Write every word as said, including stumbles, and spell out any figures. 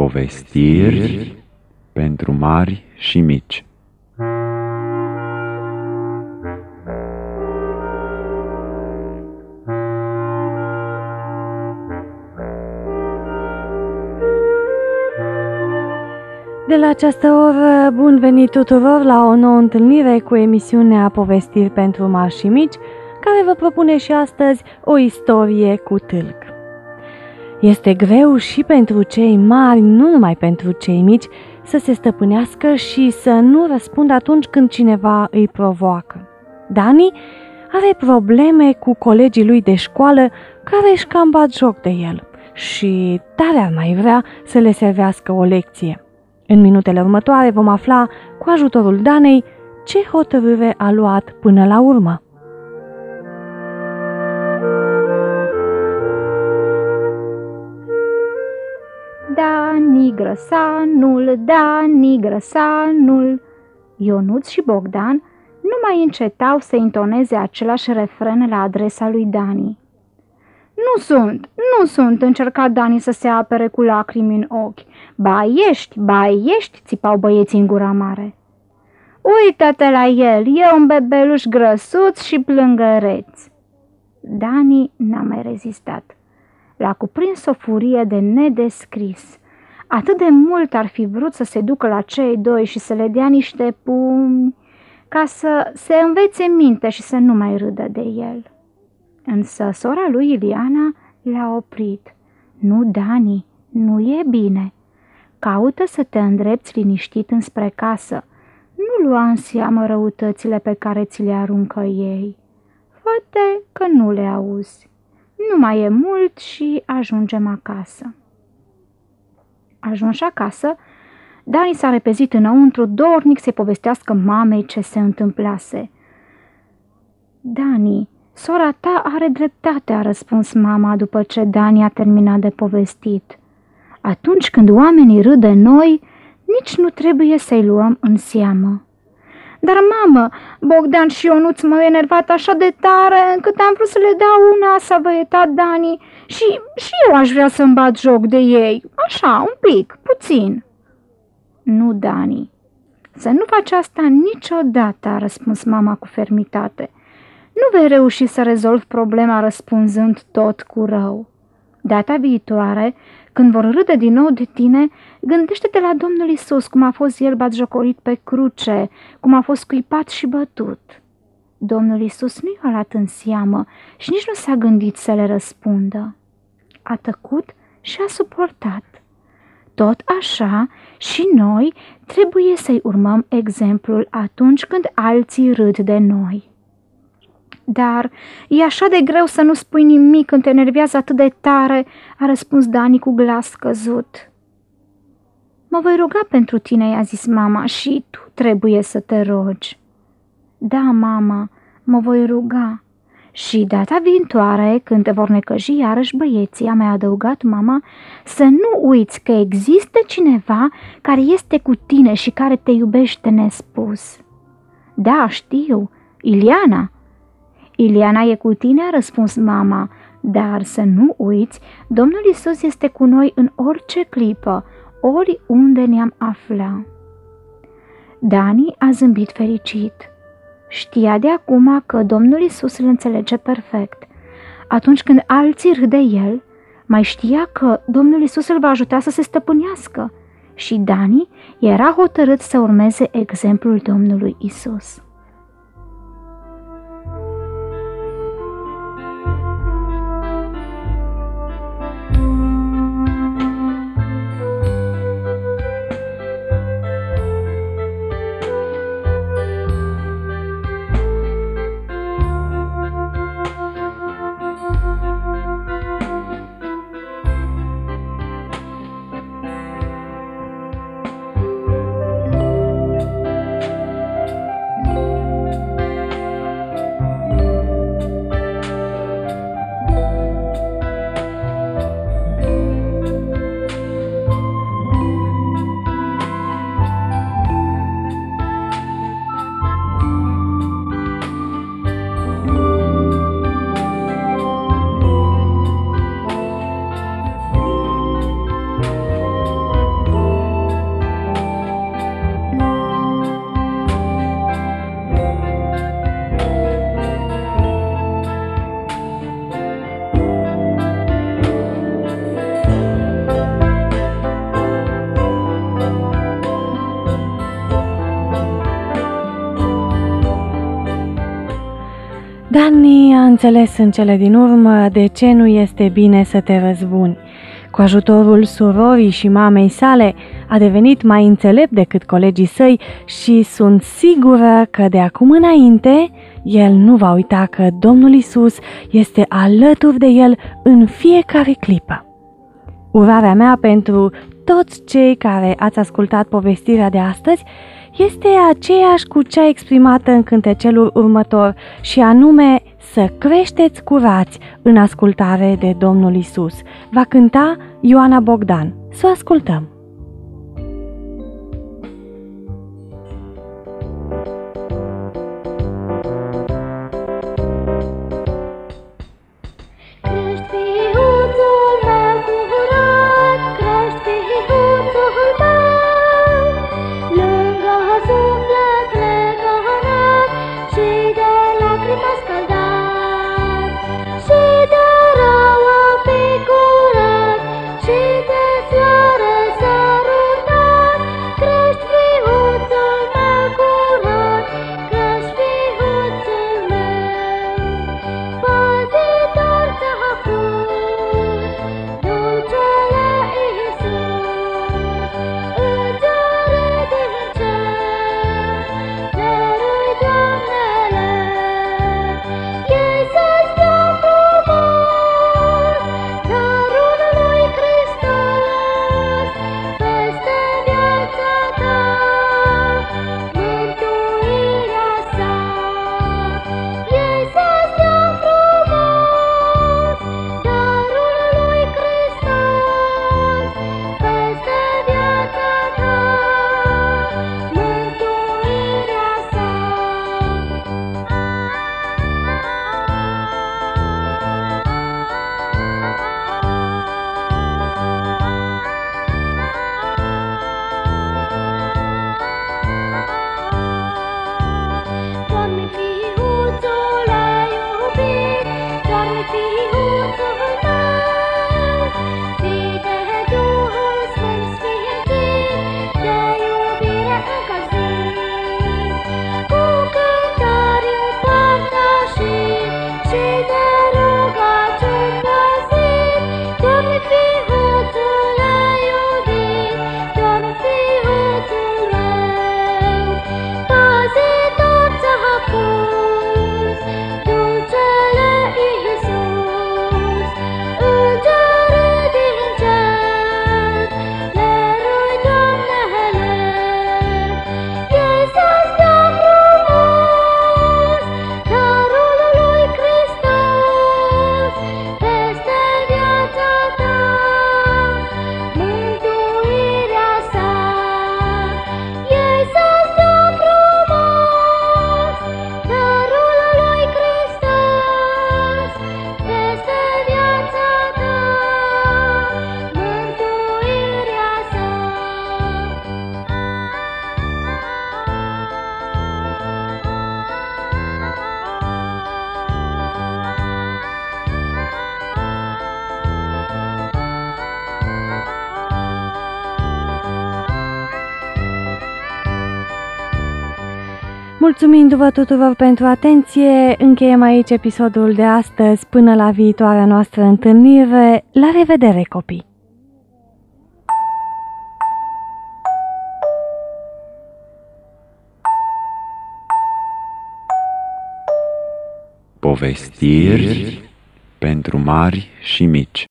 Povestiri pentru mari și mici. De la această oră, bun venit tuturor la o nouă întâlnire cu emisiunea Povestiri pentru mari și mici, care vă propune și astăzi o istorie cu tâlc. Este greu și pentru cei mari, nu numai pentru cei mici, să se stăpânească și să nu răspundă atunci când cineva îi provoacă. Dani are probleme cu colegii lui de școală care își cam bat joc de el și tare ar mai vrea să le servească o lecție. În minutele următoare vom afla, cu ajutorul Danei, ce hotărâre a luat până la urmă. Dani grăsanul, Dani grăsanul. Ionuț și Bogdan nu mai încetau să intoneze același refren la adresa lui Dani. Nu sunt, nu sunt, încerca Dani să se apere cu lacrimi în ochi. Ba ești, ba ești, țipau băieții în gura mare. Uită-te la el, e un bebeluș grăsuț și plângăreț. Dani n-a mai rezistat. L-a cuprins o furie de nedescris. Atât de mult ar fi vrut să se ducă la cei doi și să le dea niște pumni, ca să se învețe minte și să nu mai râdă de el. Însă sora lui Iliana l-a oprit. Nu, Dani, nu e bine. Caută să te îndrepți liniștit înspre casă. Nu lua în seamă răutățile pe care ți le aruncă ei. Fă-te că nu le auzi. Nu mai e mult și ajungem acasă. Ajuns acasă, Dani s-a repezit înăuntru, dornic să-i povestească mamei ce se întâmplase. Dani, sora ta are dreptate, a răspuns mama după ce Dani a terminat de povestit. Atunci când oamenii râd de noi, nici nu trebuie să-i luăm în seamă. Dar, mamă, Bogdan și Ionuț m-au enervat așa de tare încât am vrut să le dau una, s-a băietat Dani, și, și eu aș vrea să-mi bat joc de ei, așa, un pic, puțin. Nu, Dani, să nu faci asta niciodată, a răspuns mama cu fermitate. Nu vei reuși să rezolvi problema răspunzând tot cu rău. Data viitoare, când vor râde din nou de tine, gândește-te la Domnul Iisus, cum a fost el batjocorit pe cruce, cum a fost scuipat și bătut. Domnul Iisus nu i-a luat în seamă și nici nu s-a gândit să le răspundă. A tăcut și a suportat. Tot așa și noi trebuie să-i urmăm exemplul atunci când alții râd de noi. Dar e așa de greu să nu spui nimic când te enervează atât de tare, a răspuns Dani cu glas căzut. Mă voi ruga pentru tine, i-a zis mama, și tu trebuie să te rogi. Da, mama, mă voi ruga. Și data viitoare, când te vor necăji iarăși băieții, a mai adăugat mama, să nu uiți că există cineva care este cu tine și care te iubește nespus. Da, știu, Iliana. Iliana e cu tine, a răspuns mama, dar să nu uiți, Domnul Iisus este cu noi în orice clipă, oriunde ne-am afla. Dani a zâmbit fericit. Știa de acum că Domnul Iisus îl înțelege perfect. Atunci când alții râd de el, mai știa că Domnul Iisus îl va ajuta să se stăpânească și Dani era hotărât să urmeze exemplul Domnului Iisus. Dani a înțeles în cele din urmă de ce nu este bine să te răzbuni. Cu ajutorul surorii și mamei sale a devenit mai înțelept decât colegii săi și sunt sigură că de acum înainte el nu va uita că Domnul Iisus este alături de el în fiecare clipă. Urarea mea pentru toți cei care ați ascultat povestirea de astăzi este aceeași cu cea exprimată în cântecelul următor, și anume să creșteți curați în ascultare de Domnul Iisus. Va cânta Ioana Bogdan. Să o ascultăm! Mulțumindu-vă tuturor pentru atenție, încheiem aici episodul de astăzi. Până la viitoarea noastră întâlnire, la revedere, copii! Povestiri pentru mari și mici.